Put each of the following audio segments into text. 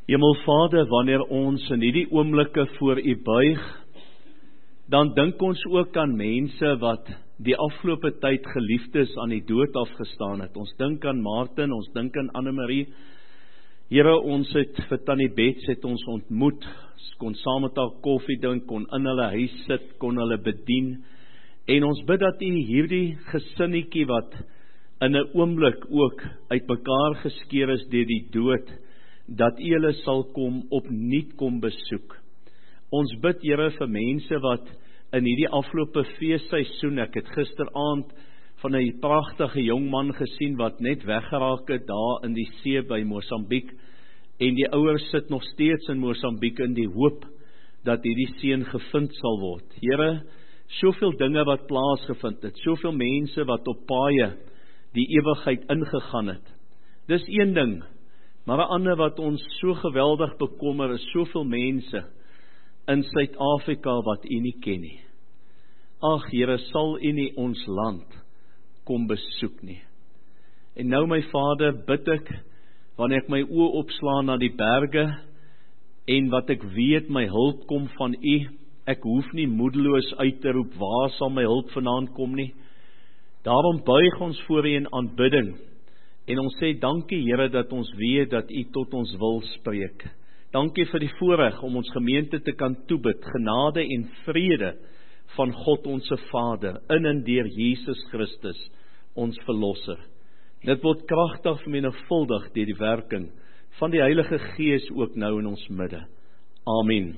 Hemelvader, wanneer ons in hierdie oomblikke voor U buig, dan dink ons ook aan mense wat die afgelope tyd geliefdes aan die dood afgestaan het. Ons dink aan Martin, ons dink aan Annemarie. Here, ons het vir Tannie Bets het ons ontmoet, kon saam met haar koffie drink, kon in hulle huis sit, kon hulle bedien, en ons bid dat U hierdie gesinnetjie wat in 'n oomblik ook uit mekaar geskeur is deur die dood, dat U hulle sal opnuut kom besoek. Ons bid, Here, vir mense wat in hierdie afgelope feesseisoen, ek het gisteraand van 'n pragtige jong man gesien wat net weggeraak het daar in die see by Mosambiek, en die ouers sit nog steeds in Mosambiek in die hoop dat hierdie seun gevind sal word. Here, soveel dinge wat plaasgevind het, soveel mense wat op paaie die ewigheid ingegaan het. Dis een ding, maar 'n ander wat ons so geweldig bekommer is soveel mense in Suid-Afrika wat U nie ken nie. Ag Here, sal U nie ons land kom besoek nie. En nou my Vader, bid ek, wanneer ek my oë opslaan na die berge, en wat ek weet my hulp kom van U, ek hoef nie moedeloos uit te roep, waar sal my hulp vandaan kom nie. Daarom buig ons voor U in aanbidding, en ons sê dankie Here dat ons weet dat U tot ons wil spreek. Dankie vir die voorreg om ons gemeente te kan toebid, genade en vrede van God ons Vader, in en deur Jesus Christus, ons Verlosser. Dit word kragtig vermenigvuldig deur die werking van die Heilige Gees ook nou in ons midde. Amen.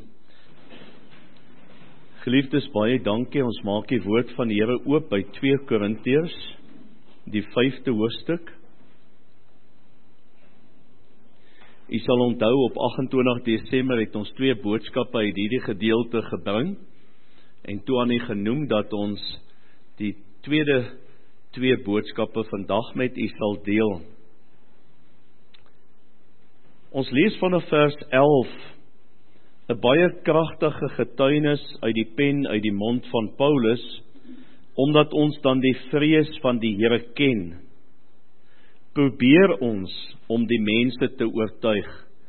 Geliefdes, baie dankie, ons maak die woord van die Here oop by 2 Korintiërs, die 5de hoofstuk. U sal onthou, op 28 Desember het ons 2 boodskappe uit hierdie gedeelte gebring, en toe aan U genoem dat ons die tweede 2 boodskappe vandag met U sal deel. Ons lees vanaf vers 11, 'n baie kragtige getuienis uit die pen, uit die mond van Paulus, omdat ons dan die vrees van die Here ken. Probeer ons om die mense te oortuig,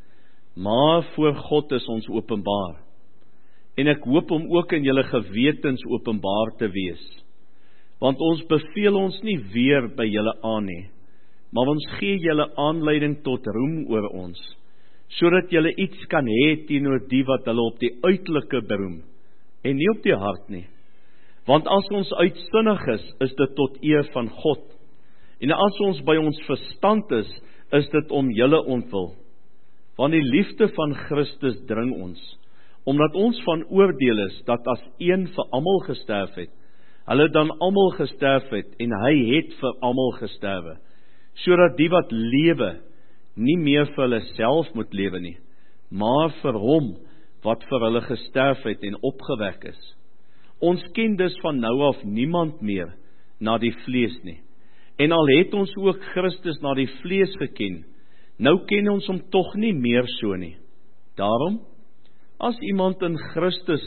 maar voor God is ons openbaar. En ek hoop om ook in julle gewetens openbaar te wees. Want ons beveel ons nie weer by julle aan nie, maar ons gee julle aanleiding tot roem oor ons, sodat julle iets kan hê teenoor die wat hulle op die uiterlike beroem, en nie op die hart nie. Want as ons uitsinnig is dit tot eer van God, en as ons by ons verstand is dit om julle ontwil. Want die liefde van Christus dring ons, omdat ons van oordeel is, dat as een vir almal gesterf het, hulle dan almal gesterf het, en hy het vir almal gesterwe, sodat die wat lewe, nie meer vir hulle self moet lewe nie, maar vir hom, wat vir hulle gesterf het en opgewek is. Ons ken dus van nou af niemand meer na die vlees nie, en al het ons ook Christus na die vlees geken, nou ken ons hom tog nie meer so nie. Daarom, as iemand in Christus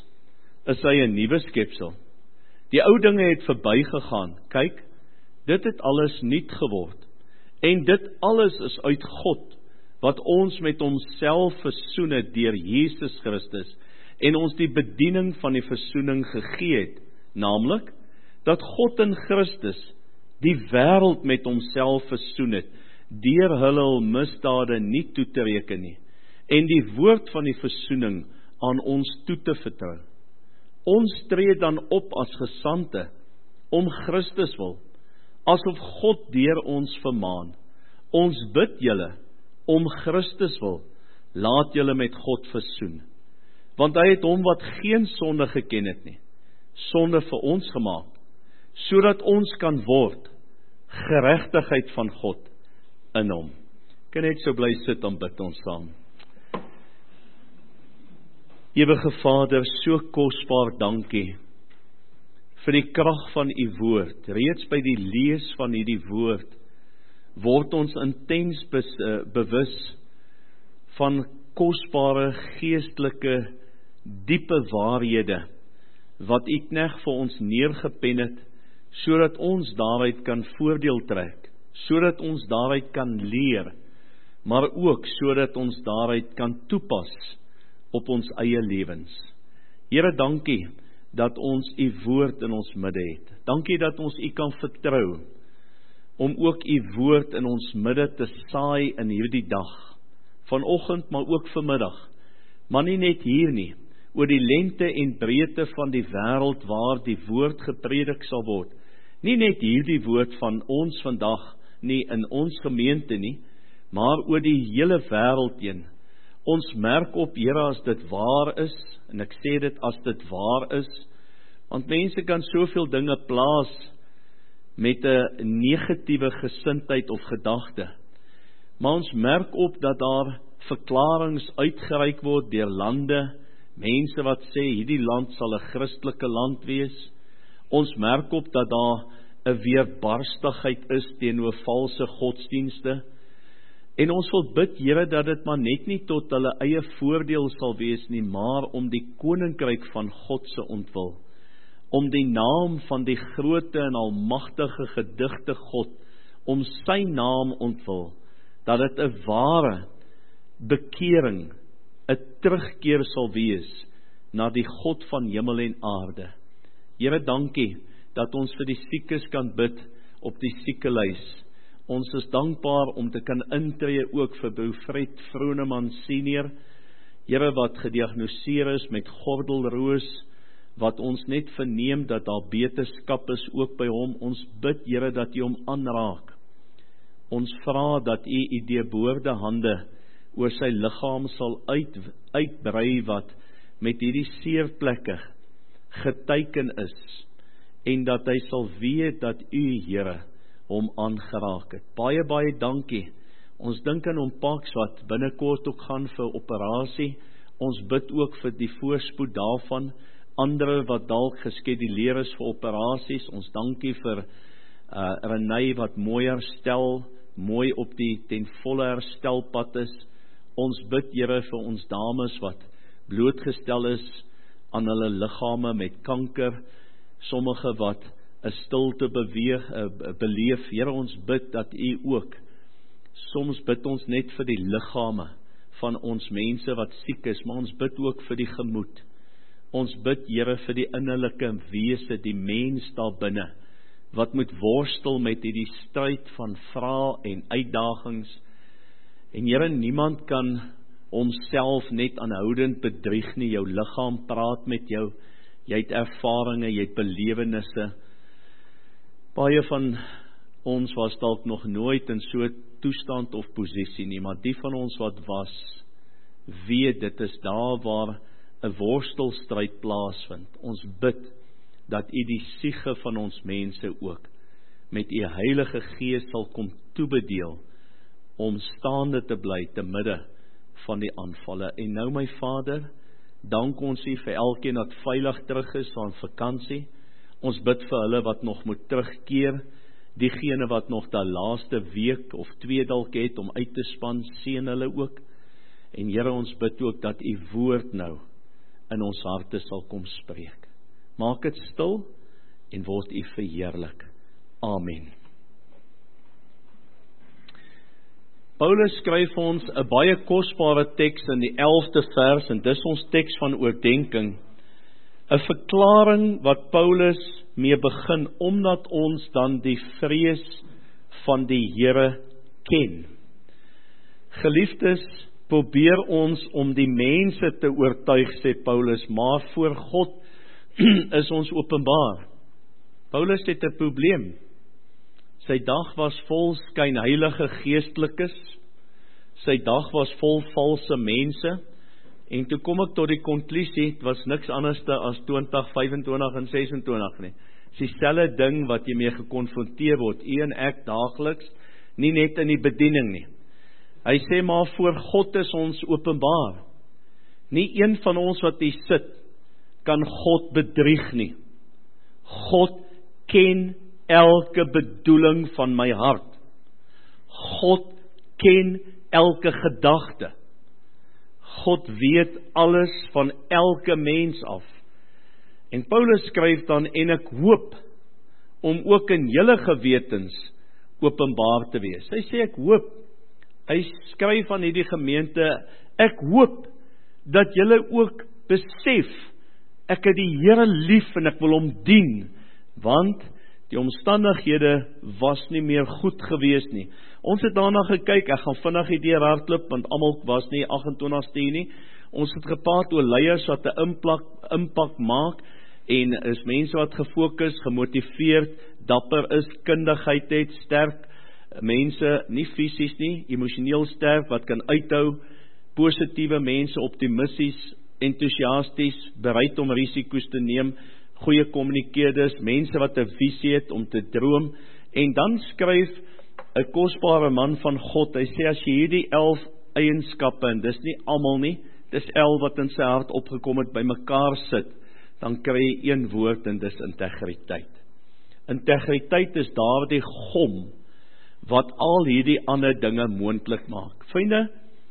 is hy 'n nuwe skepsel. Die ou dinge het verbygegaan, kyk, dit het alles nuut geword, en dit alles is uit God, wat ons met homself versoen het deur Jesus Christus, en ons die bediening van die versoening gegee het, naamlik, dat God in Christus die wêreld met homself versoen het, deur hulle misdade nie toe te reken nie, en die woord van die versoening aan ons toe te vertrou. Ons tree dan op as gesande, om Christus wil, asof God deur ons vermaan. Ons bid julle, om Christus wil, laat julle met God versoen. Want hy het hom wat geen sonde geken het nie, sonde vir ons gemaak, sodat ons kan word, geregtigheid van God in hom. Kan net so bly sit en bid ons saam. Ewige Vader, so kosbaar dankie vir die krag van U woord. Reeds by die lees van hierdie woord word ons intens bewus van kosbare geestelike diepe waarhede wat U knegt vir ons neergepen het, sodat ons daaruit kan voordeel trek, sodat ons daaruit kan leer, maar ook sodat ons daaruit kan toepas op ons eie lewens. Here, dankie dat ons u woord in ons midde het. Dankie dat ons u kan vertrou, om ook u woord in ons midde te saai in hierdie dag, vanoggend, maar ook vanmiddag, maar nie net hier nie, oor die lengte en breedte van die wêreld waar die woord gepredik sal word. Nie net hierdie woord van ons vandag nie in ons gemeente nie, maar oor die hele wêreld heen. Ons merk op, Here, as dit waar is, en ek sê dit as dit waar is, want mense kan soveel dinge plaas met 'n negatiewe gesindheid of gedagte. Maar ons merk op dat daar verklaringe uitgereik word deur lande, mense wat sê hierdie land sal 'n Christelike land wees. Ons merk op dat daar 'n weerbarstigheid is teenoor valse godsdienste. En ons wil bid, Here, dat dit maar net nie tot hulle eie voordeel sal wees nie, maar om die koninkryk van God se ontwil, om die naam van die groote en almagtige gedigte God, om sy naam ontwil, dat dit 'n ware bekering, 'n terugkeer sal wees na die God van hemel en aarde. Here, dankie dat ons vir die siekes kan bid op die siekelys. Ons is dankbaar om te kan intree ook vir Broer Fred Vroneman Senior, Here, wat gediagnoseer is met gordelroos, wat ons net verneem dat daar beterskap is ook by hom. Ons bid, Here, dat U hom aanraak. Ons vra dat U deurboorde hande oor sy liggaam sal uitbrei, wat met hierdie seerplekke geteken is, en dat hy sal weet dat U, Here, hom aangeraak het. Baie, baie dankie. Ons dink aan hom Pax wat binnekort ook gaan vir operasie. Ons bid ook vir die voorspoed daarvan. Ander wat dalk geskeduleer is vir operasies. Ons dankie vir Renée wat mooi herstel, mooi op die ten volle herstelpad is. Ons bid, Here, vir ons dames wat blootgestel is aan hulle liggame met kanker, sommige wat 'n stilte beleef. Here, ons bid dat U ook, soms bid ons net vir die liggame van ons mense wat siek is, maar ons bid ook vir die gemoed. Ons bid, Here, vir die innerlike wese, die mens daar binne, wat moet worstel met hierdie stryd van vrae en uitdagings. En Here, niemand kan homself net aanhoudend bedrieg nie. Jou liggaam praat met jou, jy het ervarings, jy het belewennisse. Baie van ons was dalk nog nooit in so 'n toestand of posisie nie, maar die van ons wat was, weet dit is daar waar 'n worstelstryd plaasvind. Ons bid dat U die siege van ons mense ook met U Heilige Gees sal kom toebedeel om staande te bly te midde van die aanvalle. En nou, my Vader, dank ons U vir elkeen wat veilig terug is van vakansie. Ons bid vir hulle wat nog moet terugkeer, diegene wat nog die laaste week of 2 dalk het om uit te span, seën hulle ook. En Here, ons bid ook dat U woord nou in ons harte sal kom spreek. Maak dit stil en word U verheerlik. Amen. Paulus skryf ons 'n baie kosbare teks in die 11de vers, en dis ons teks van oordenking. 'n verklaring wat Paulus mee begin, omdat ons dan die vrees van die Here ken. Geliefdes, probeer ons om die mense te oortuig, sê Paulus, maar voor God is ons openbaar. Paulus het 'n probleem. Sy dag was vol skynheilige geestelikes, sy dag was vol valse mense, en toe kom ek tot die konklusie, het was niks anders as 20, 25 en 26 nie. Dis dieselfde ding wat jy mee gekonfronteer word, U en ek daagliks, nie net in die bediening nie. Hy sê, maar voor God is ons openbaar. Nie een van ons wat hier sit, kan God bedrieg nie. God ken elke bedoeling van my hart. God ken elke gedagte. God weet alles van elke mens af. En Paulus skryf dan, en ek hoop om ook in julle gewetens openbaar te wees. Hy sê, ek hoop, Hy skryf aan hierdie gemeente, ek hoop dat julle ook besef, ek het die Here lief en ek wil hom dien, want die omstandighede was nie meer goed gewees nie. Ons het daarna gekyk, ek gaan vinnig die deur hardloop, want almal was nie 28ste nie. Ons het gepraat oor leiers wat 'n impak maak, en is mense wat gefokus, gemotiveerd, dapper is, kundigheid het, sterk mense, nie fisies nie, emosioneel sterk, wat kan uithou, positiewe mense, optimisties, entoesiasties, bereid om risiko's te neem, goeie kommunikeerders, mense wat 'n visie het om te droom, en dan skryf 'n kosbare man van God, hy sê as jy hierdie 11 eienskappe, en dis nie almal nie, dis 11 wat in sy hart opgekom het, by mekaar sit, dan kry jy een woord, en dis integriteit. Integriteit is daardie gom, wat al hierdie ander dinge moontlik maak. Vriende,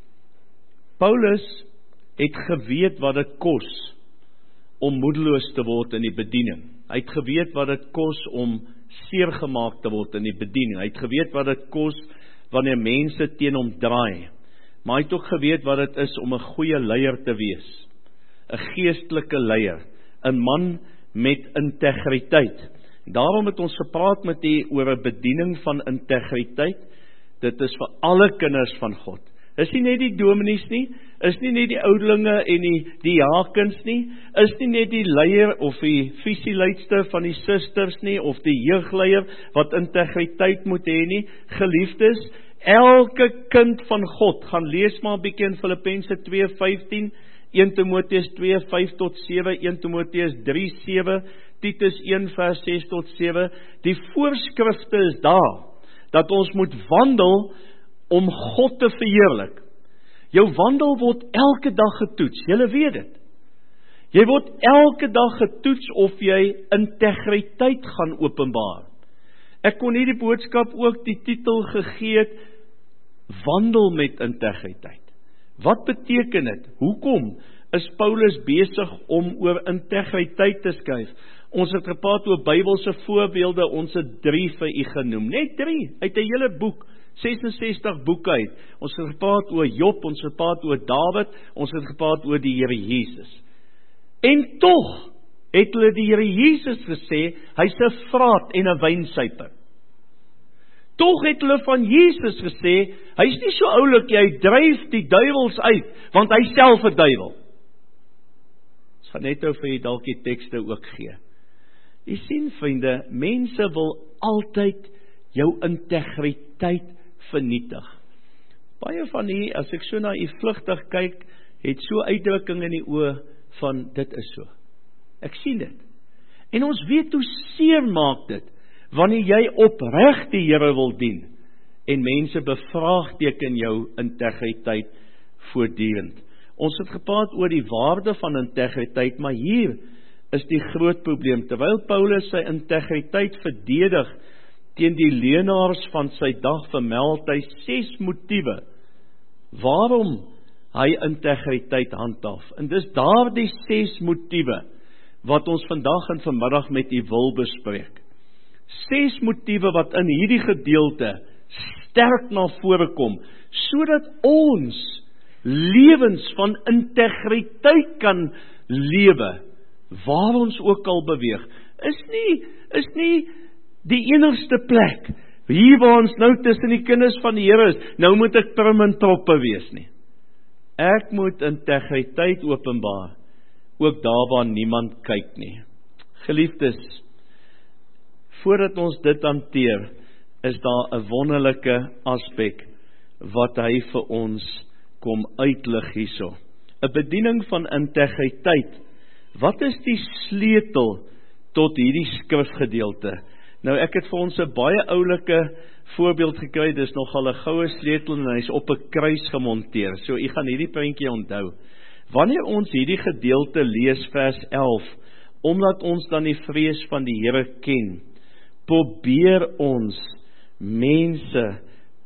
Paulus het geweet wat dit kos om moedeloos te word in die bediening. Hy het geweet wat dit kos om seergemaak te word in die bediening. Hy het geweet wat dit kos wanneer mense teen hom draai. Maar hy het ook geweet wat dit is om 'n goeie leier te wees. 'n Geestelike leier, 'n man met integriteit. Daarom het ons gepraat met u oor 'n bediening van integriteit. Dit is vir alle kinders van God. Is nie net die dominees nie, is nie net die ouderlinge en die diakens nie, is nie net die leier of die visieleidster van die susters nie, of die jeugleier wat integriteit moet hê nie. Geliefdes, elke kind van God, gaan lees maar 'n bietjie in Filippense 2:15, 1 Timoteus 2:5-7, 1 Timoteus 3:7, Titus 1:6-7, die voorskrifte is daar, dat ons moet wandel om God te verheerlik. Jou wandel word elke dag getoets, julle weet dit. Jy word elke dag getoets of jy integriteit gaan openbaar. Ek kon hierdie boodskap ook die titel gegee het, wandel met integriteit. Wat beteken dit? Hoekom is Paulus besig om oor integriteit te skryf? Ons het gepraat oor Bybelse voorbeelde, ons het 3 vir u genoem, net 3, uit 'n hele boek, 66 boeke uit. Ons het gepraat oor Job, ons het gepraat oor Dawid, ons het gepraat oor die Here Jesus. En tog het hulle die Here Jesus gesê, hy's 'n vraat en 'n wynsuiper. Tog het hulle van Jesus gesê, hy's nie so oulik, hy dryf die duiwels uit, want hy self 'n duiwel. Ons gaan net nou vir jy dalk die tekste ook gee. Jy sien, vriende, mense wil altyd jou integriteit vernietig. Baie van u, as ek so na u vlugtig kyk, het so uitdrukking in die oë van, dit is so. Ek sien dit. En ons weet hoe seer maak dit, wanneer jy opreg die Here wil dien, en mense bevraagteken jou integriteit voortdurend. Ons het gepraat oor die waarde van integriteit, maar hier is die groot probleem. Terwyl Paulus sy integriteit verdedig teen die leenaars van sy dag, vermeld hy 6 motiewe waarom hy integriteit handhaaf. En dis daardie 6 motiewe wat ons vandag en vanmiddag met u wil bespreek. 6 motiewe wat in hierdie gedeelte sterk na vore kom, sodat ons lewens van integriteit kan lewe, waar ons ook al beweeg, is nie die enigste plek, hier waar ons nou tussen die kinders van die Here is, nou moet ek prim en troppe wees nie. Ek moet integriteit openbaar, ook daar waar niemand kyk nie. Geliefdes, voordat ons dit hanteer, is daar 'n wonderlike aspek, wat hy vir ons kom uitlig hierso. 'n Bediening van integriteit. Wat is die sleutel tot hierdie skrifgedeelte? Nou ek het vir ons 'n baie oulike voorbeeld gekry, dis nogal 'n goue sleutel en hy's op 'n kruis gemonteer. So u gaan hierdie prentjie onthou. Wanneer ons hierdie gedeelte lees, vers 11, omdat ons dan die vrees van die Here ken, probeer ons mense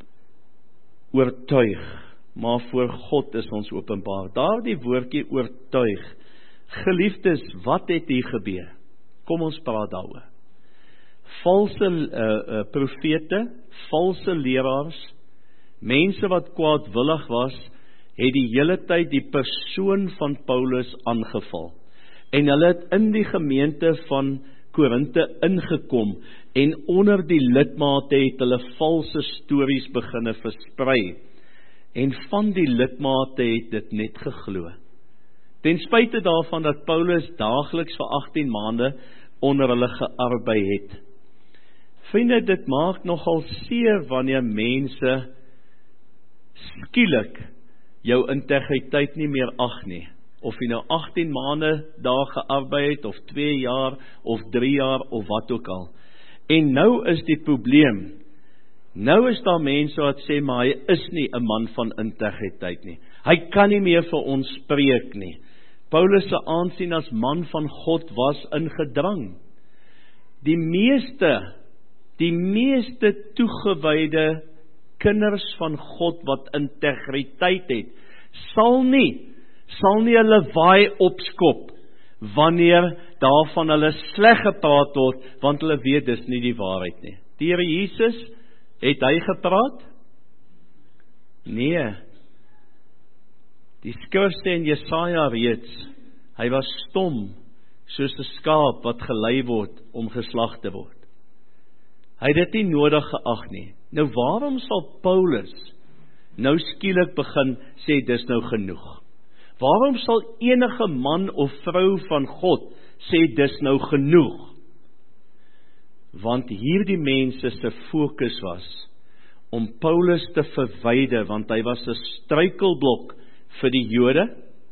oortuig, maar voor God is ons openbaar. Daardie woordjie oortuig. Geliefdes, wat het hier gebeur? Kom ons praat daaroor. Valse profete, valse leraars, mense wat kwaadwillig was, het die hele tyd die persoon van Paulus aangeval. En hulle het in die gemeente van Korinthe ingekom, en onder die lidmate het hulle valse stories beginne versprei. En van die lidmate het dit net geglo. Ten spyte daarvan dat Paulus daagliks vir 18 maande onder hulle gearbei het. Vriende, dit maak nogal seer wanneer mense skielik jou integriteit nie meer ag nie. Of jy nou 18 maande daar gearbei het, of 2 jaar, of 3 jaar, of wat ook al. En nou is die probleem, nou is daar mense wat sê, maar hy is nie 'n man van integriteit nie. Hy kan nie meer vir ons spreek nie. Paulus se aansien as man van God was in gedrang. Die meeste toegewyde kinders van God wat integriteit het, sal nie hulle waai opskop wanneer daarvan hulle sleg gepraat word, want hulle weet dis nie die waarheid nie. Die Here Jesus, het hy gepraat? Nee. Die skrif sê in Jesaja reeds, hy was stom, soos 'n skaap wat gelei word om geslag te word. Hy het dit nie nodig geag nie. Nou waarom sal Paulus nou skielik begin sê dis nou genoeg? Waarom sal enige man of vrou van God sê dis nou genoeg? Want hierdie mense se fokus was om Paulus te verwyder, want hy was 'n struikelblok vir die Jode.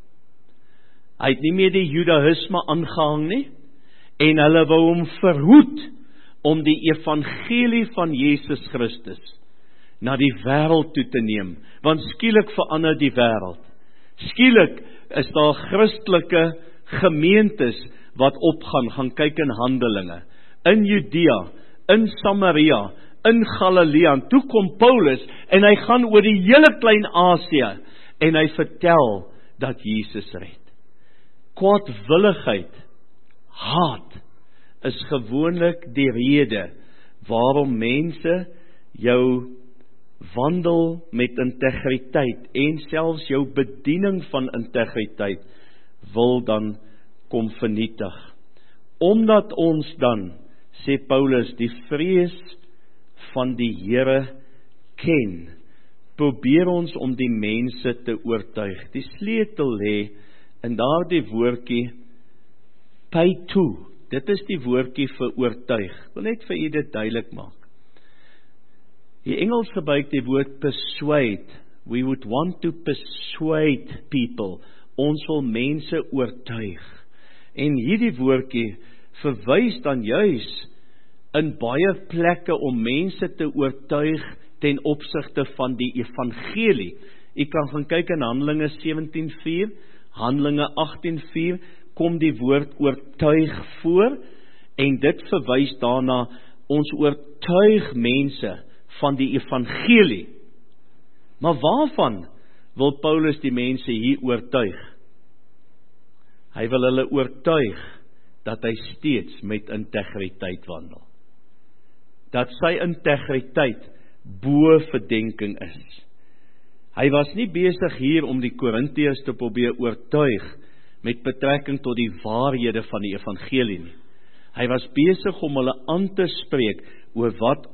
Hy het nie meer die Judaïsme aangehang nie, en hulle wou hom verhoed om die evangelie van Jesus Christus na die wêreld toe te neem, want skielik verander die wêreld. Skielik is daar Christelike gemeentes wat opgaan, gaan kyk in Handelinge, in Judea, in Samaria, in Galilea. Toe kom Paulus, en hy gaan oor die hele Klein-Asië, en hy vertel dat Jesus red. Kwaadwilligheid, haat, is gewoonlik die rede waarom mense jou wandel met integriteit en selfs jou bediening van integriteit wil dan kom vernietig. Omdat ons dan, sê Paulus, die vrees van die Here ken, probeer ons om die mense te oortuig. Die sleutel lê in daardie woordjie peito. Dit is die woordjie vir oortuig. Ek wil net vir u dit duidelik maak. Die Engels gebruik die woord persuade. We would want to persuade people. Ons wil mense oortuig. En hierdie woordjie verwys dan juis in baie plekke om mense te oortuig ten opsigte van die evangelie. U kan gaan kyk in Handelinge 17:4, Handelinge 18:4, kom die woord oortuig voor, en dit verwys daarna, ons oortuig mense van die evangelie. Maar waarvan wil Paulus die mense hier oortuig? Hy wil hulle oortuig dat hy steeds met integriteit wandel. Dat sy integriteit bo verdenking is. Hy was nie besig hier om die Korintiërs te probeer oortuig met betrekking tot die waarhede van die evangelie nie. Hy was besig om hulle aan te spreek oor wat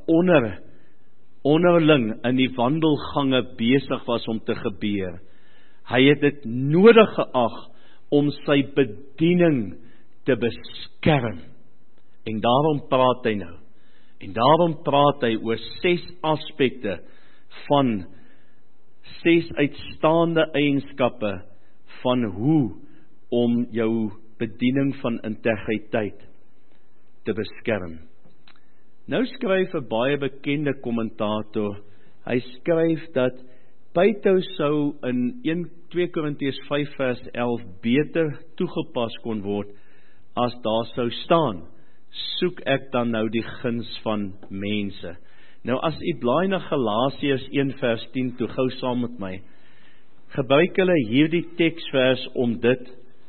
onderling in die wandelgange besig was om te gebeur. Hy het dit nodig geag om sy bediening te beskerm. En daarom praat hy nou. En daarom praat hy oor 6 aspekte van 6 uitstaande eienskappe van hoe om jou bediening van integriteit te beskerm. Nou skryf 'n baie bekende kommentator, hy skryf dat peito sou in 2 Korintiërs 5 vers 11 beter toegepas kon word as daar sou staan, soek ek dan nou die guns van mense. Nou as u blaai na Galasiërs 1 vers 10 toe, gou saam met my, gebruik hulle hierdie teksvers om dit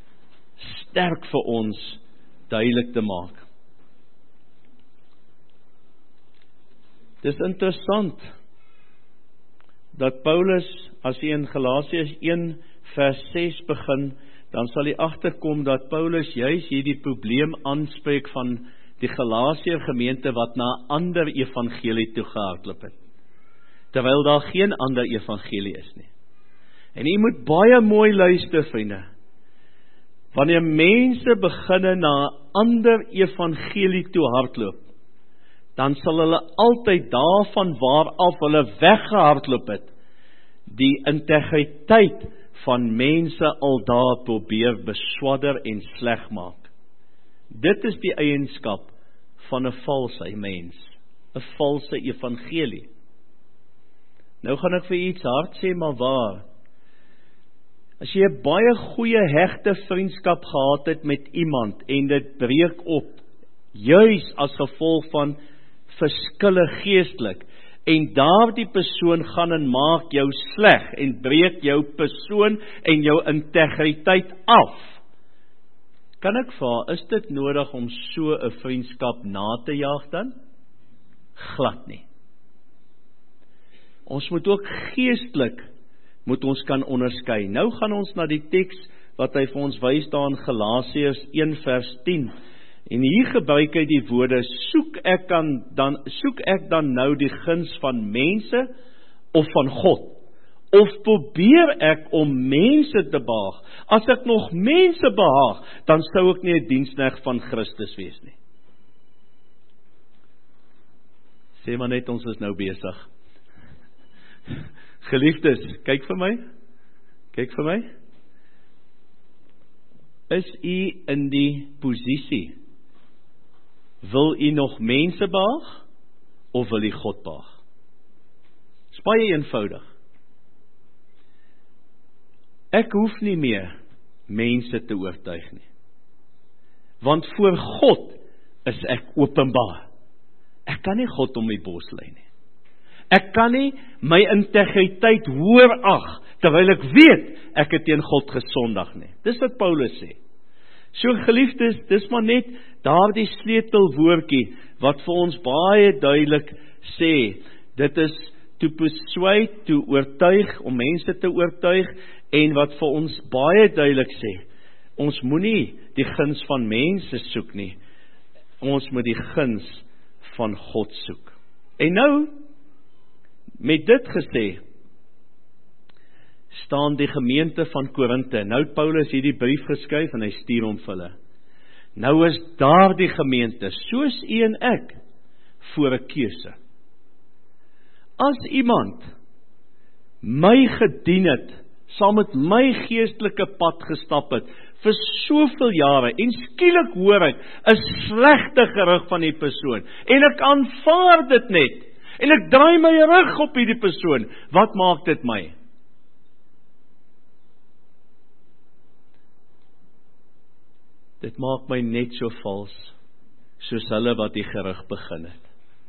sterk vir ons duidelik te maak. Dis interessant. dat Paulus, as hy in Galasiërs 1 vers 6 begin, dan sal hy agterkom dat Paulus juis hierdie probleem aanspreek van die Galasiër gemeente wat na 'n ander evangelie toe gehardloop het, terwyl daar geen ander evangelie is nie. En jy moet baie mooi luister, vriende. Wanneer mense beginne na 'n ander evangelie toe hardloop, dan sal hulle altyd daarvan waaraf hulle weggehardloop het, die integriteit van mense al daar probeer beswadder en sleg maak. Dit is die eienskap van 'n valse mens, 'n valse evangelie. Nou gaan ek vir iets hard sê, maar waar. As jy 'n baie goeie hegte vriendskap gehad het met iemand en dit breek op, juis as gevolg van verskille geestelik, en daardie persoon gaan en maak jou sleg en breek jou persoon en jou integriteit af. Kan ek vra, is dit nodig om so 'n vriendskap na te jaag dan? Glad nie. Ons moet ook geestelik moet ons kan onderskei. Nou gaan ons na die teks wat hy vir ons wys daar in Galasiërs 1 vers 10. En hier gebruik hy die woorde, soek ek dan nou die guns van mense of van God? Of probeer ek om mense te behaag? As ek nog mense behaag, dan sou ek nie 'n diensknegt van Christus wees nie. Sê maar net, ons is nou besig. Geliefdes, kyk vir my. Is u in die posisie? Wil u nog mense behaag, of wil u God behaag? Dit is baie eenvoudig. Ek hoef nie meer mense te oortuig nie. Want voor God is ek openbaar. Ek kan nie God om my bos lei nie. Ek kan nie my integriteit hoër ag, terwyl ek weet, ek het teen God gesondig nie. Dis wat Paulus sê. So geliefdes, dis maar net daardie sleutelwoordjie, wat vir ons baie duidelik sê, dit is to persuade, to oortuig, om mense te oortuig, en wat vir ons baie duidelik sê, ons moenie die guns van mense soek nie, ons moet die guns van God soek. En nou, met dit gesê, staan die gemeente van Korinthe. Nou het Paulus hierdie brief geskryf en hy stuur hom vir hulle. Nou is daardie gemeente, soos u en ek, voor 'n keuse. As iemand my gedien het, saam met my geestelike pad gestap het, vir soveel jare, en skielik hoor ek 'n slegte gerug van die persoon, en ek aanvaar dit net, en ek draai my rug op hierdie persoon, wat maak dit my? Dit maak my net so vals, soos hulle wat die gerug begin het.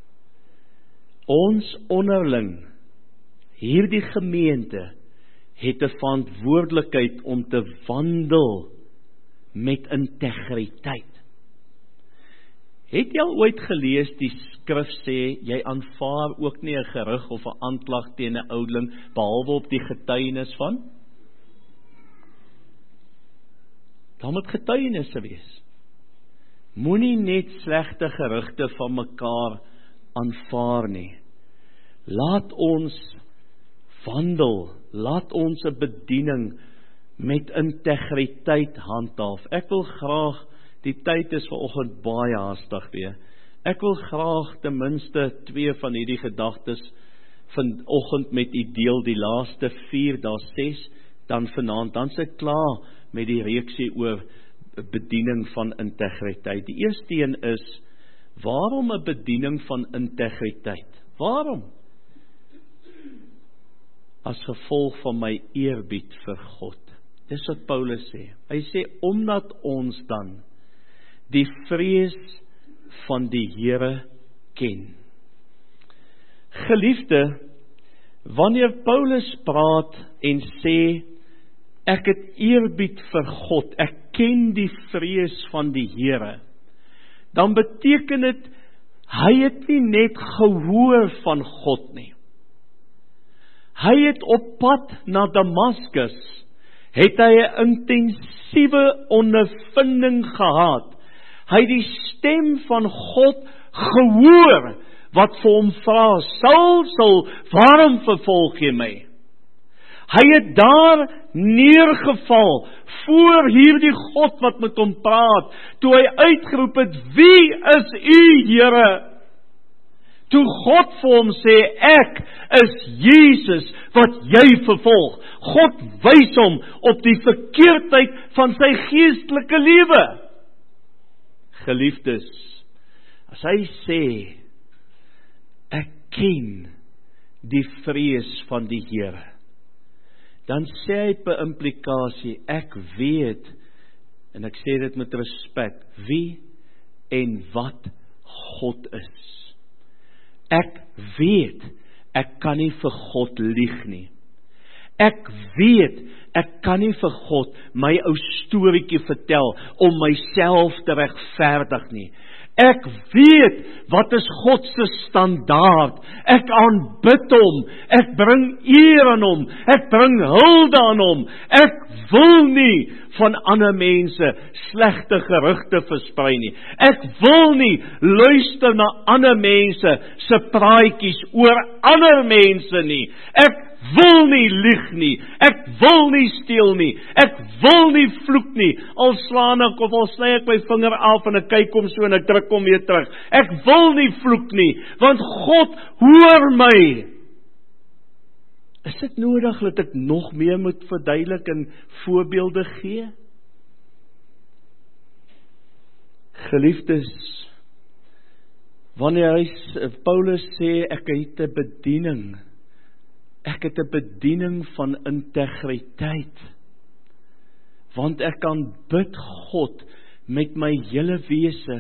Ons onderling, hierdie gemeente, het 'n verantwoordelikheid om te wandel met integriteit. Het jy al ooit gelees die skrif sê, jy aanvaar ook nie 'n gerug of 'n aanklag teen 'n oudeling, behalwe op die getuienis van? Daar moet getuienisse wees. Moenie net slegte gerugte van mekaar aanvaar nie. Laat ons wandel, laat ons 'n bediening met integriteit handhaaf. Ek wil graag, die tyd is vanoggend baie haastig weer, ek wil graag ten minste 2 van hierdie gedagtes vanoggend met u deel, die laaste 4, daar 6, dan vanaand, dan is ek klaar met die reeksie oor bediening van integriteit. Die eerste een is, waarom 'n bediening van integriteit? Waarom? As gevolg van my eerbied vir God. Dis wat Paulus sê. Hy sê, omdat ons dan die vrees van die Here ken. Geliefde, wanneer Paulus praat en sê, ek het eerbied vir God, ek ken die vrees van die Here, dan beteken dit, hy het nie net gehoor van God nie. Hy het op pad na Damaskus, het hy 'n intensiewe ondervinding gehad. Hy het die stem van God gehoor, wat vir hom vra, Saul, waarom vervolg jy my? Hy het daar neergeval, voor hierdie God wat met hom praat, toe hy uitgeroep het, wie is u, Here? Toe God vir hom sê, ek is Jesus, wat jy vervolg. God wys hom op die verkeerdheid van sy geestelike lewe. Geliefdes, as hy sê, ek ken die vrees van die Here, dan sê hy per implikasie, ek weet, en ek sê dit met respek, wie en wat God is. Ek weet, ek kan nie vir God lieg nie. Ek weet, ek kan nie vir God my ou storieetjie vertel om myself te regverdig nie. Ek weet, wat is God se standaard? Ek aanbid hom, ek bring eer aan hom, ek bring hulde aan hom. Ek wil nie van ander mense slegte gerugte versprei nie. Ek wil nie luister na ander mense se praatjies oor ander mense nie. Ek wil nie lieg nie, ek wil nie steel nie, ek wil nie vloek nie, al slaan ek of al sny ek my vinger af en ek kyk hom so en ek druk hom weer terug. Ek wil nie vloek nie, want God hoor my. Is dit nodig dat ek nog meer moet verduidelik en voorbeelde gee? Geliefdes, wanneer Paulus sê ek het 'n bediening, ek het 'n bediening van integriteit, want ek kan bid God met my hele wese.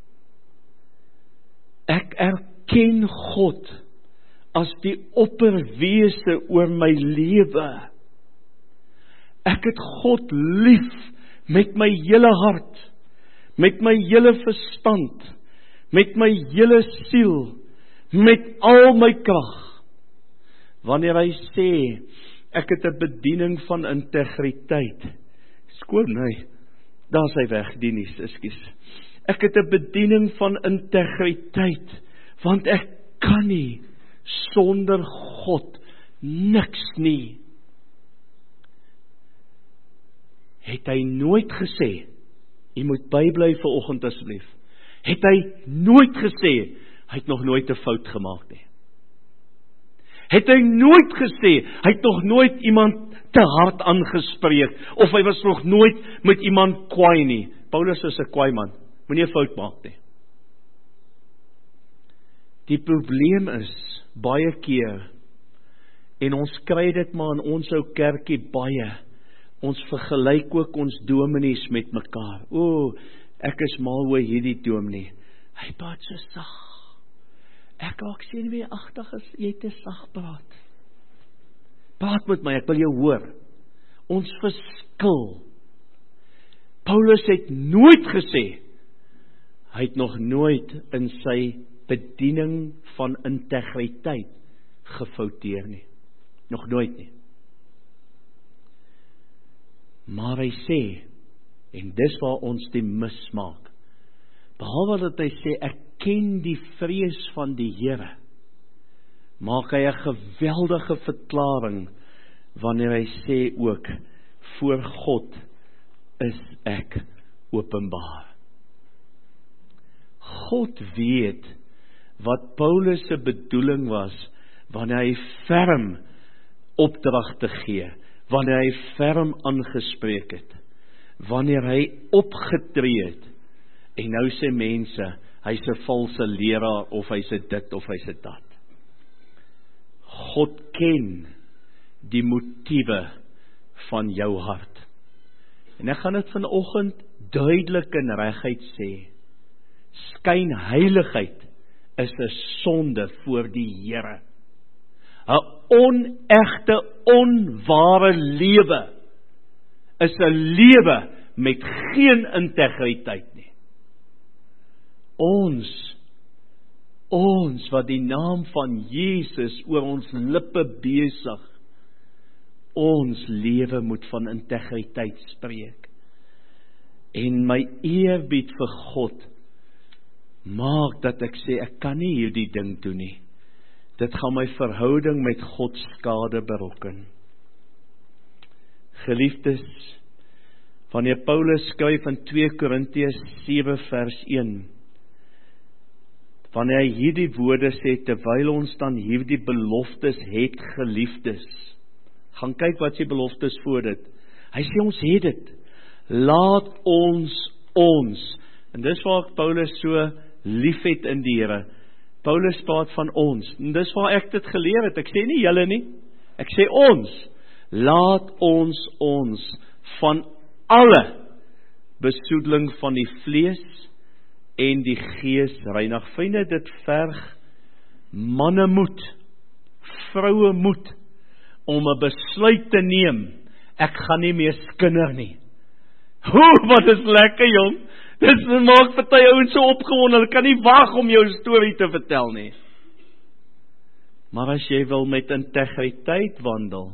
Ek erken God as die opperwese oor my lewe. Ek het God lief met my hele hart, met my hele verstand, met my hele siel, met al my krag. Wanneer hy sê, ek het 'n bediening van integriteit. Skoon, nee, daar is hy weg, Dinies, ekskuus. Ek het 'n bediening van integriteit, want ek kan nie sonder God niks nie. Het hy nooit gesê, jy moet bybly vanoggend asseblief, het hy nooit gesê, hy het nog nooit 'n fout gemaak nie. Het hy nooit gesê, hy het nog nooit iemand te hard aangespreek, of hy was nog nooit met iemand kwaai nie. Paulus is 'n kwaai man, moenie 'n fout maak nie. Die probleem is, baie keer, en ons kry dit maar in ons ou kerkie baie, ons vergelyk ook ons dominees met mekaar. Ek is mal oor hierdie dominee, hy praat so sag. Ek raak senuweeagtig as jy te sag praat. Praat met my, ek wil jou hoor. Ons verskil. Paulus het nooit gesê, hy het nog nooit in sy bediening van integriteit gefouteer nie. Nog nooit nie. Maar hy sê, en dis waar ons die mis maak, behalwe dat hy sê, ek ken die vrees van die Here, maak hy 'n geweldige verklaring, wanneer hy sê ook, voor God is ek openbaar. God weet, wat Paulus se bedoeling was, wanneer hy ferm opdragte gee, wanneer hy ferm aangespreek het, wanneer hy opgetree het, en nou sê mense, hy's 'n valse leraar, of hy's 'n dit, of hy's 'n dat. God ken die motiewe van jou hart. En ek gaan dit vanoggend duidelik en reguit sê, skynheiligheid is 'n sonde voor die Here. 'n Onegte, onware lewe is 'n lewe met geen integriteit nie. Ons wat die naam van Jesus oor ons lippe besig, ons lewe moet van integriteit spreek. En my eerbied vir God maak dat ek sê, ek kan nie hierdie ding doen nie. Dit gaan my verhouding met God skade berokken. Geliefdes, wanneer Paulus skryf in 2 Korintiërs 7 vers 1, wanneer hy hierdie woorde sê, terwyl ons dan hierdie beloftes het, geliefdes, gaan kyk wat sy beloftes voor dit. Hy sê ons het dit. Laat ons, en dis waar Paulus so lief het in die Here. Paulus praat van ons, en dis waar ek dit geleer het. Ek sê nie julle nie, ek sê ons. Laat ons van alle besoedeling van die vlees en die gees reinig. Vriende, dit verg manne moed, vroue moed, om 'n besluit te neem, ek gaan nie meer skinder nie. Wat is lekker, jong. Dit maak party ouens so opgewonde, hulle kan nie wag om jou storie te vertel nie. Maar as jy wil met integriteit wandel,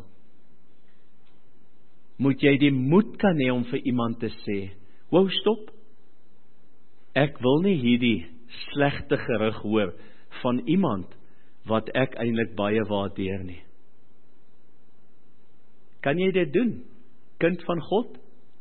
moet jy die moed kan hê om vir iemand te sê, wou stop, ek wil nie hierdie slegte gerug hoor van iemand wat ek eintlik baie waardeer nie. Kan jy dit doen, kind van God?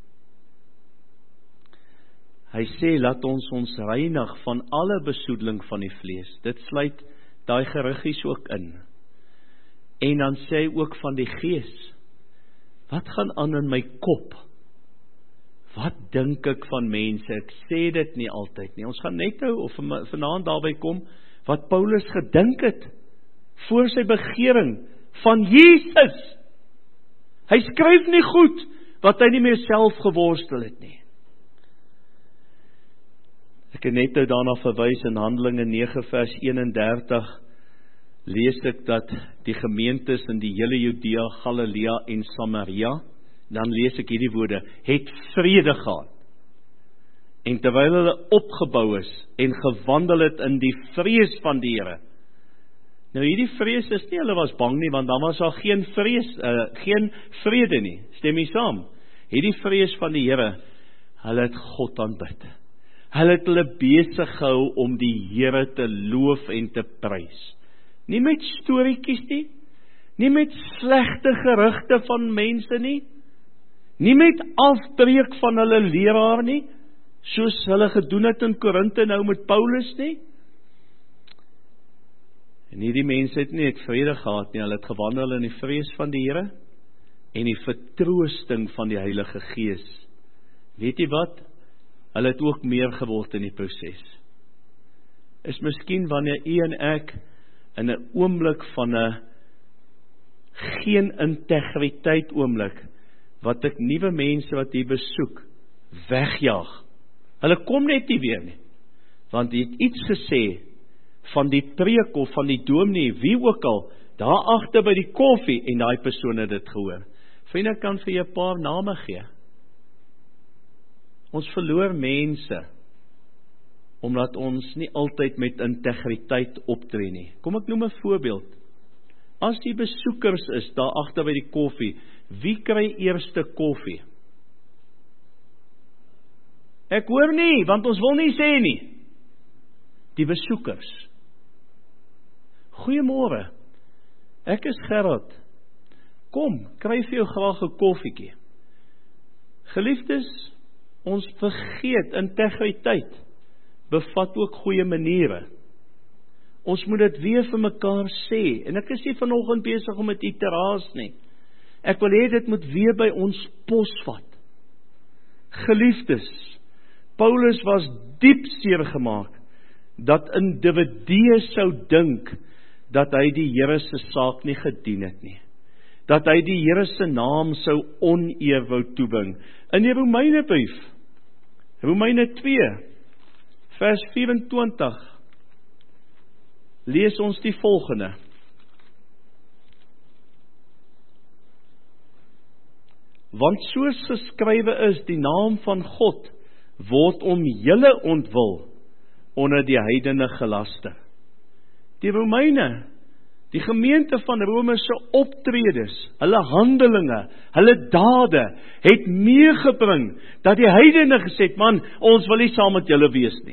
Hy sê, laat ons reinig van alle besoedeling van die vlees. Dit sluit daai geruggies ook in. En dan sê hy ook van die gees. Wat gaan aan in my kop? Wat dink ek van mense? Ek sê dit nie altyd nie. Ons gaan net nou, of vanaand daarby kom, wat Paulus gedink het, voor sy begering, van Jesus. Hy skryf nie goed, wat hy nie meer self geworstel het nie. Ek het net nou daarna verwys in Handelinge 9 vers 31, lees ek dat die gemeentes in die hele Judea, Galilea en Samaria, dan lees ek hierdie woorde, het vrede gehad. En terwyl hulle opgebou is en gewandel het in die vrees van die Here. Nou hierdie vrees is nie, hulle was bang nie, want dan was daar geen vrede nie. Stem jy saam? Hierdie vrees van die Here, hulle het God aanbid. Hulle het hulle besig gehou om die Here te loof en te prys. Nie met storieetjies nie, nie met slegte gerugte van mense nie, nie met afbreek van hulle leraar nie, soos hulle gedoen het in Korinthe nou met Paulus nie. En hierdie mense het nie net vrede gehad nie, hulle het gewandel in die vrees van die Here en die vertroosting van die Heilige Gees. Weet jy wat? Hulle het ook meer geword in die proses. Is miskien wanneer u en ek in 'n oomblik van 'n geen integriteit oomblik, wat ek nuwe mense wat hier besoek, wegjaag. Hulle kom net nie weer nie, want jy het iets gesê van die preek of van die dominee, wie ook al, daar agter by die koffie, en daai persoon het dit gehoor. Vriende, kan vir jou 'n paar name gee. Ons verloor mense, omdat ons nie altyd met integriteit optree nie. Kom ek noem 'n voorbeeld. As die besoekers is, daar agter by die koffie, wie kry eerste koffie? Ek hoor nie, want ons wil nie sê nie. Die besoekers. Goeiemôre, ek is Gerard. Kom, kry vir jou graag 'n koffietjie. Geliefdes, ons vergeet, integriteit bevat ook goeie maniere. Ons moet dit weer vir mekaar sê, en ek is nie vanoggend besig om dit te raas nie. Ek wil hê dit moet weer by ons posvat. Geliefdes, Paulus was diep seer gemaak, dat individue sou dink, dat hy die Here se saak nie gedien het nie. Dat hy die Here se naam sou oneer wou toebring. In die Romeinebrief, Romeine 2, vers 24, lees ons die volgende. Want soos geskrywe is, die naam van God word om julle ontwil onder die heidene gelaster. Die Romeine, die gemeente van Rome se optredes, hulle handelinge, hulle dade, het meegebring, dat die heidene gesê het, man, ons wil nie saam met julle wees nie.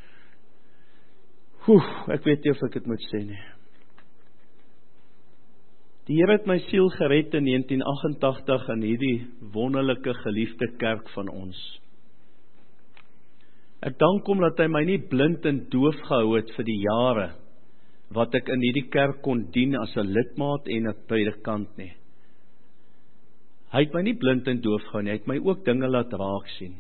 Ek weet nie of ek dit moet sê nie. Die Here het my siel gered in 1988 in hierdie wonderlike geliefde kerk van ons. Ek dank hom dat hy my nie blind en doof gehou het vir die jare, wat ek in hierdie kerk kon dien as 'n lidmaat en 'n predikant nie. Hy het my nie blind en doof gehou nie, hy het my ook dinge laat raak sien.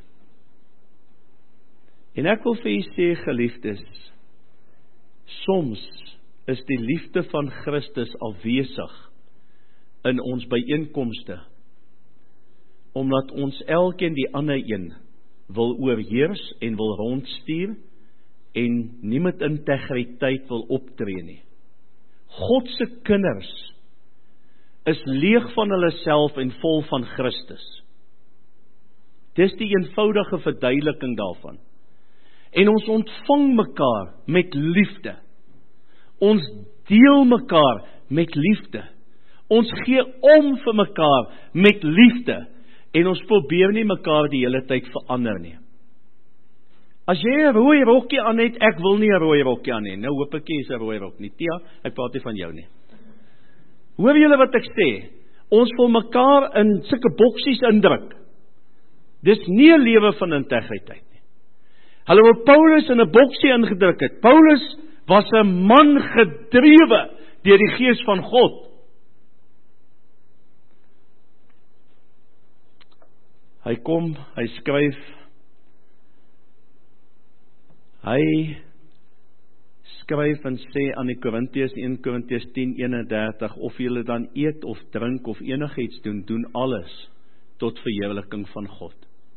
En ek wil vir u sê, geliefdes, soms is die liefde van Christus afwesig in ons byeenkomste, omdat ons elkeen die ander een wil oorheers en wil rondstuur, en nie met integriteit wil optree nie. God se kinders is leeg van hulle self en vol van Christus. Dis die eenvoudige verduideliking daarvan. En ons ontvang mekaar met liefde. Ons deel mekaar met liefde. Ons gee om vir mekaar met liefde. En ons probeer nie mekaar die hele tyd verander nie. As jy 'n rooi rokkie aan het, ek wil nie 'n rooi rokkie aan hê. Nou hoop ek jy is 'n rooi rok nie. Tia, ek praat nie van jou nie. Hoor julle wat ek sê? Ons wil mekaar in sulke boksies indruk. Dis nie 'n lewe van integriteit nie. Hulle wil Paulus in 'n boksie ingedruk het. Paulus was 'n man gedrewe deur die Gees van God. Hy kom, hy skryf, en sê aan die Korintiërs, 1 Korintiërs 10:31, of julle dan eet of drink of enigiets doen, doen alles tot verheerliking van God.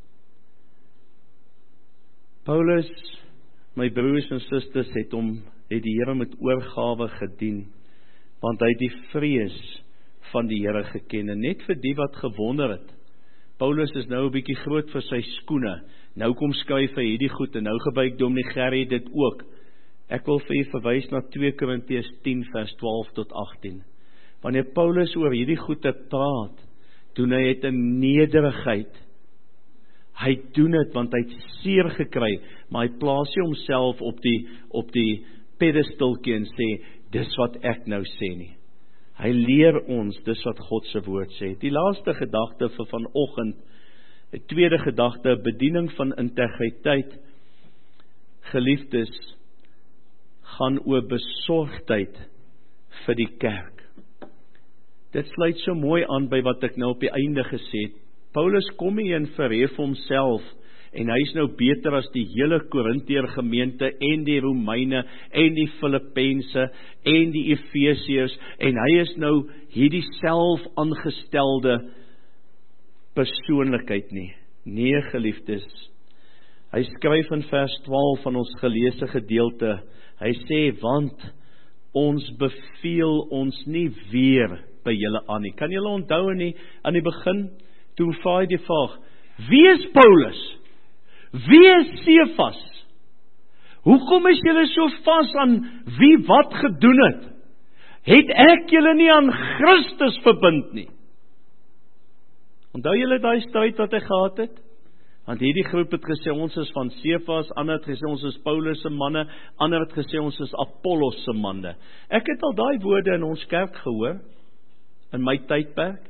Paulus, my broers en susters, het die Here met oorgawe gedien, want hy het die vrees van die Here geken, en net vir die wat gewonder het. Paulus is nou 'n bietjie groot vir sy skoene, nou kom skryf hy hierdie goed, en nou gebruik Dominee Gerry dit ook. Ek wil vir u verwys na 2 Korintiërs 10 vers 12 tot 18. Wanneer Paulus oor hierdie goede praat, doen hy dit in nederigheid. Hy doen dit want hy het seer gekry, maar hy plaas nie homself op die pedestalkie en sê, dis wat ek nou sê nie. Hy leer ons, dis wat God se woord sê. Die laaste gedagte vir vanoggend, die tweede gedagte, bediening van integriteit, geliefdes, gaan oor besorgdheid vir die kerk. Dit sluit so mooi aan by wat ek nou op die einde gesê het. Paulus kom hier en verhef homself, en hy is nou beter as die hele Korintiër gemeente, en die Romeine, en die Filippense, en die Efesiërs, en hy is nou hierdie self aangestelde persoonlikheid nie. Nee, geliefdes. Hy skryf in vers 12 van ons geleesde gedeelte, hy sê, want ons beveel ons nie weer by julle aan nie. Kan julle onthou aan die begin, toe vra hy die vraag, wie is Paulus? Wie is Sefas? Hoekom is julle so vas aan wie wat gedoen het? Het ek julle nie aan Christus verbind nie? Onthou julle daai stryd wat hy gehad het? Want hierdie groep het gesê, ons is van Sefas, ander het gesê, ons is Paulus se manne, ander het gesê, ons is Apollos se manne. Ek het al daai woorde in ons kerk gehoor, in my tydperk.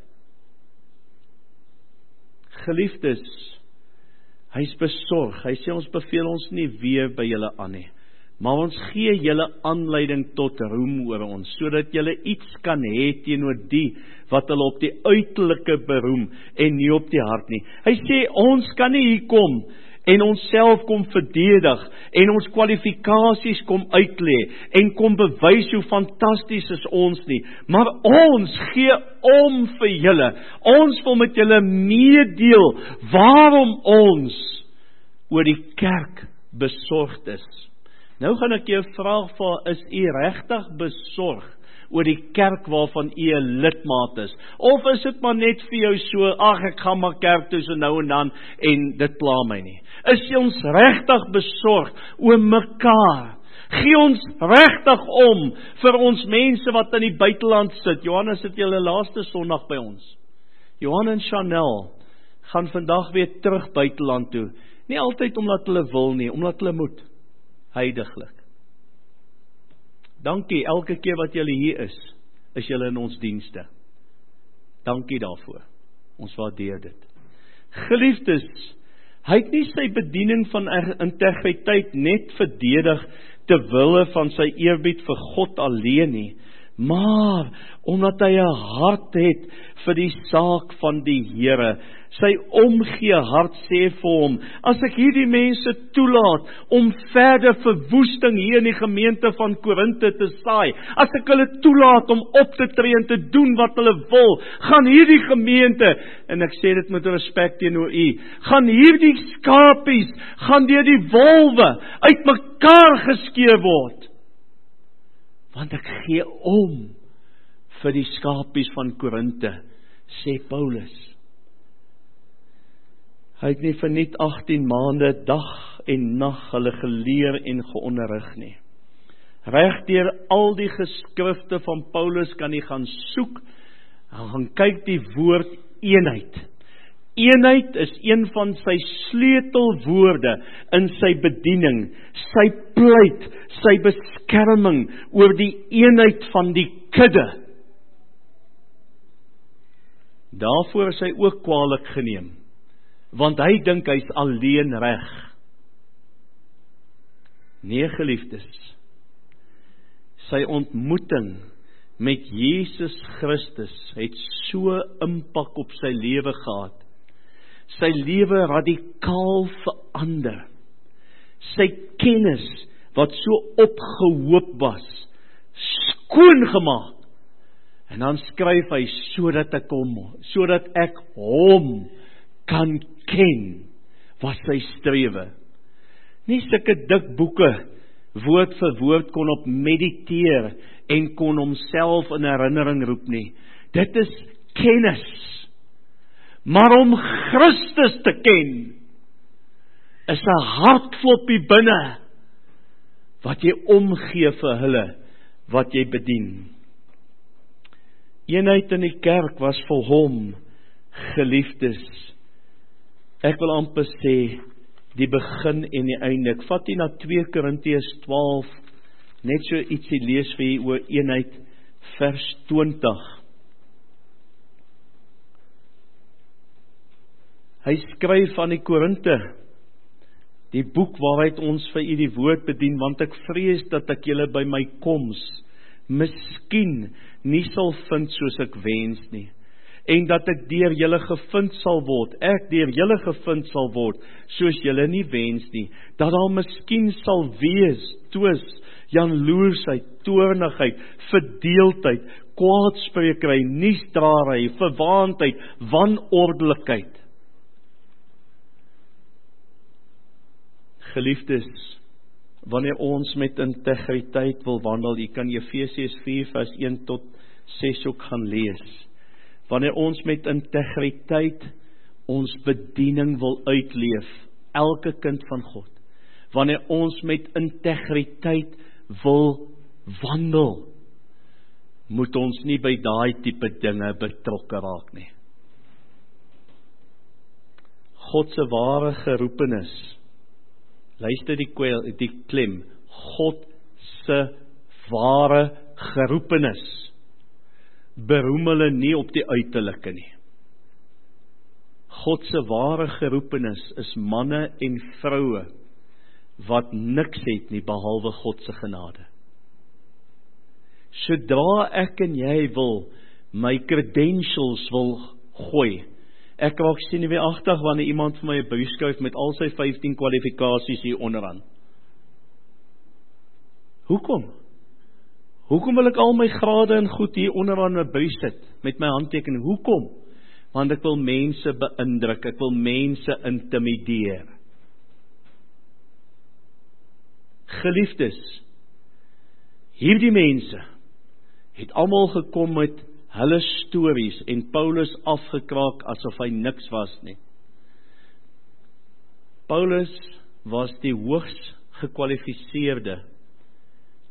Geliefdes, hy is besorg, hy sê, ons beveel ons nie weer by julle aan nie, maar ons gee julle aanleiding tot roem oor ons, sodat julle iets kan hê teenoor die, wat hulle op die uiterlike beroem, en nie op die hart nie. Hy sê, ons kan nie hier kom, en ons self kom verdedig, en ons kwalifikasies kom uitlee, en kom bewys hoe fantasties is ons nie, maar ons gee om vir julle, ons wil met julle meedeel, waarom ons oor die kerk besorgd is. Nou gaan ek jou vraag vir, is u regtig besorg oor die kerk waarvan u 'n lidmaat is? Of is dit maar net vir jou so, ag ek gaan maar kerk toe so nou en dan, en dit pla my nie? Is ons regtig besorg oor mekaar, Gee ons regtig om vir ons mense wat in die buiteland sit. Johannes het julle laaste Sondag by ons. Johan en Chanel gaan vandag weer terug buiteland toe. Nie altyd omdat hulle wil nie, omdat hulle moet. Heiliglik. Dankie elke keer wat julle hier is julle in ons dienste. Dankie daarvoor. Ons waardeer dit. Geliefdes, hy het nie sy bediening van integriteit net verdedig ter wille van sy eerbied vir God alleen nie, maar omdat hy 'n hart het vir die saak van die Here. Sy omgee hart sê vir hom, as ek hierdie mense toelaat om verder verwoesting hier in die gemeente van Korinthe te saai, as ek hulle toelaat om op te tree en te doen wat hulle wil, gaan hierdie gemeente, en ek sê dit met respek teenoor u, gaan hierdie skapies, gaan deur die wolwe uit mekaar geskeur word. Want ek gee om vir die skapies van Korinthe, sê Paulus. Hy het nie verniet 18 maande dag en nag hulle geleer en geonderrig nie. Regdeur al die geskrifte van Paulus kan jy gaan soek, gaan kyk die woord eenheid. Eenheid is een van sy sleutelwoorde in sy bediening, sy pleit, sy beskerming oor die eenheid van die kudde. Daarvoor is hy ook kwaadlik geneem, want hy dink hy's alleen reg. Nee, geliefdes, sy ontmoeting met Jesus Christus het so impak op sy lewe gehad. Sy lewe radikaal verander. Sy kennis wat so opgehoop was, skoon gemaak. En dan skryf hy sodat ek hom kan ken, was sy strewe. Nie sulke dik boeke, woord vir woord kon op mediteer en kon homself in herinnering roep nie. Dit is kennis. Maar om Christus te ken, is 'n hartklopie binne, wat jy omgee vir hulle, wat jy bedien. Eenheid in die kerk was vir hom, geliefdes. Ek wil amper sê, die begin en die einde. Ek vat hier na 2 Korintiërs 12, net so ietsie lees vir hier oor eenheid, vers 20. Hy skryf aan die Korinthe, die boek waaruit ons vir u die woord bedien, want ek vrees dat ek julle by my koms miskien nie sal vind soos ek wens nie, en dat ek deur julle gevind sal word, soos julle nie wens nie, dat daar miskien sal wees, twis, jaloersheid, toornigheid, verdeeldheid, kwaadsprekery, niesdraery, verwaandheid, wanorddelikheid. Geliefdes, wanneer ons met integriteit wil wandel, jy kan Efesiërs 4 vers 1 tot 6 ook gaan lees. Wanneer ons met integriteit ons bediening wil uitleef, elke kind van God, wanneer ons met integriteit wil wandel, moet ons nie by daai tipe dinge betrokke raak nie. God se ware geroepenis, luister die klem, God se ware geroepenis, beroem hulle nie op die uiterlike nie. God se ware geroepenis is manne en vroue, wat niks het nie, behalwe God se genade. Sodra ek en jy wil, my credentials wil gooi, ek raak sien nie weer agtig wanneer iemand vir my 'n brief skryf met al sy 15 kwalifikasies hier onderaan. Hoekom? Hoekom wil ek al my grade en goed hier onderaan 'n brief sit met my handtekening? Hoekom? Want ek wil mense beïndruk, ek wil mense intimideer. Geliefdes, hierdie mense het almal gekom met hulle stories en Paulus afgekraak asof hy niks was nie. Paulus was die hoogs gekwalifiseerde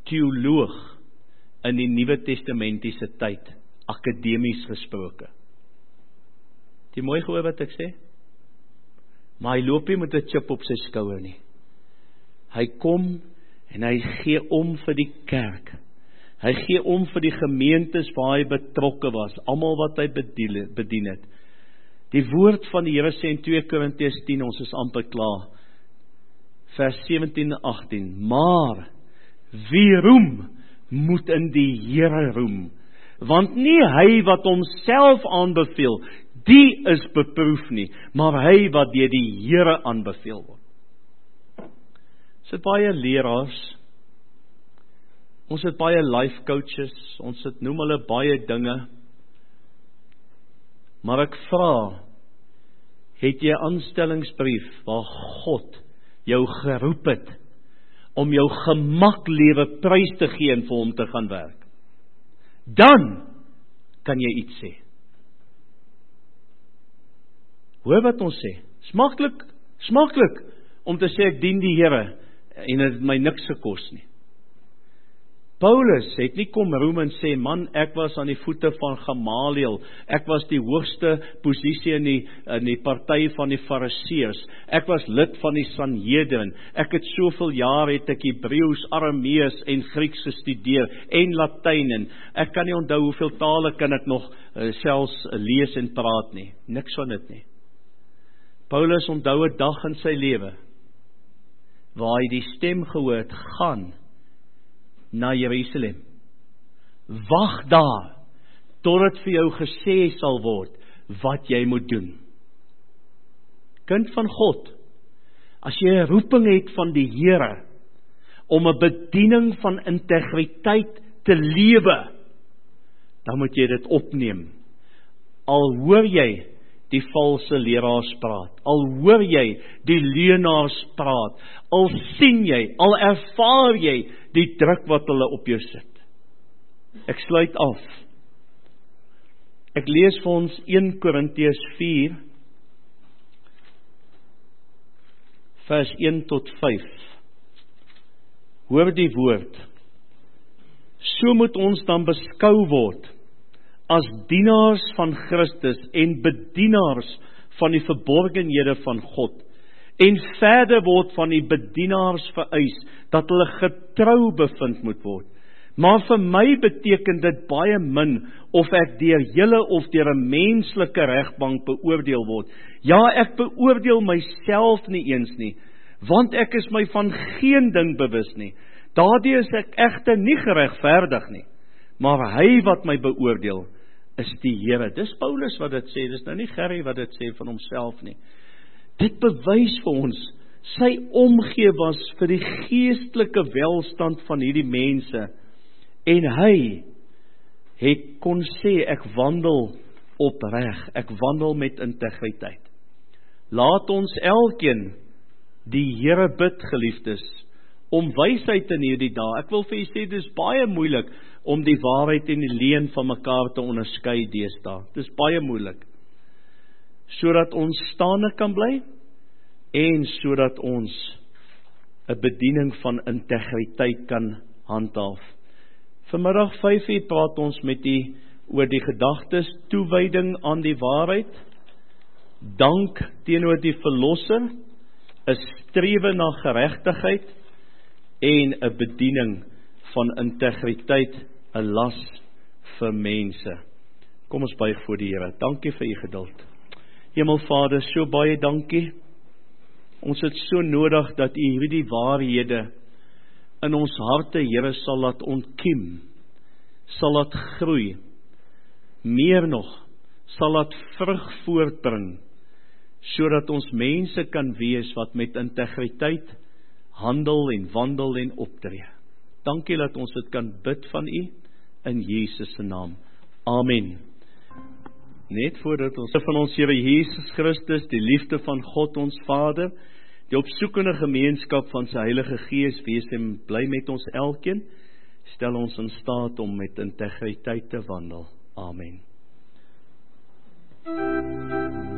teoloog in die Nuwe Testamentiese tyd, akademies gesproke. Het jy mooi gehoor wat ek sê? Maar hy loop nie met 'n chip op sy skouer nie. Hy kom en hy gee om vir die kerk. Hy gee om vir die gemeentes waar hy betrokke was, almal wat hy bedien het. Die woord van die Here sê in 2 Korintiërs 10, ons is amper klaar, vers 17 en 18, maar wie roem, moet in die Here roem, want nie hy wat homself aanbeveel, die is beproef nie, maar hy wat deur die Here aanbeveel word. Ons het baie leraars, ons het baie life coaches, ons het noem hulle baie dinge, maar ek vra, het jy 'n aanstellingsbrief waar God jou geroep het om jou gemaklewe prys te gee en vir hom te gaan werk? Dan kan jy iets sê. Hoor wat ons sê, smaklik om te sê ek dien die Here en dit het my niks gekos nie. Paulus het nie kom roem en sê, man, ek was aan die voete van Gamaliel, ek was die hoogste posisie in die party van die Fariseërs, ek was lid van die Sanhedrin, ek het soveel jaar het ek Hebreëus, Aramees en Grieks gestudeer, en Latyn, en ek kan nie onthou hoeveel tale kan ek nog selfs lees en praat nie, niks van dit nie. Paulus onthou 'n dag in sy lewe, waar hy die stem gehoor het, gaan na Jerusalem. Wag daar, totdat vir jou gesê sal word, wat jy moet doen. Kind van God, as jy 'n roeping het van die Here, om 'n bediening van integriteit te lewe, dan moet jy dit opneem. Al hoor jy die valse leraars praat, al hoor jy die leuenaars praat, al sien jy, al ervaar jy die druk wat hulle op jou sit. Ek sluit af. Ek lees vir ons 1 Korintiërs 4, vers 1 tot 5. Hoor die woord. So moet ons dan beskou word, as dienaars van Christus en bedienaars van die verborgenhede van God. En verder word van die bedienaars vereis, dat hulle getrou bevind moet word. Maar vir my beteken dit baie min, of ek deur julle of deur 'n menslike regbank beoordeel word. Ja, ek beoordeel myself nie eens nie, want ek is my van geen ding bewus nie. Daardeur is ek egter nie geregverdig nie, maar hy wat my beoordeel, is die Here. Dis Paulus wat dit sê, dis nou nie Gerry wat dit sê van homself nie. Dit bewys vir ons, sy omgee was vir die geestelike welstand van hierdie mense, en hy het kon sê, ek wandel opreg, ek wandel met integriteit. Laat ons elkeen die Here bid, geliefdes, om wysheid in hierdie dae. Ek wil vir julle sê, dit is baie moeilik om die waarheid en die leuen van mekaar te onderskei deesdae. Dit is baie moeilik. Sodat ons staande kan bly, en sodat ons 'n bediening van integriteit kan handhaaf. Vanmiddag 5:00 praat ons met oor die gedagtes, toewyding aan die waarheid, dank teenoor die Verlosser, 'n strewe na geregtigheid, en 'n bediening van integriteit, 'n las vir mense. Kom ons buig voor die Here. Dankie vir u geduld. Hemelvader, so baie dankie. Ons het so nodig dat u hierdie waarhede in ons harte, Here, sal laat ontkiem, sal laat groei, meer nog, sal laat vrug voortbring, sodat ons mense kan wees wat met integriteit handel en wandel en optree. Dankie dat ons dit kan bid van u, in Jesus se naam. Amen. Net voordat ons van ons Here Jesus Christus, die liefde van God ons Vader, die opsoekende gemeenskap van sy Heilige Gees wees en bly met ons elkeen, stel ons in staat om met integriteit te wandel. Amen.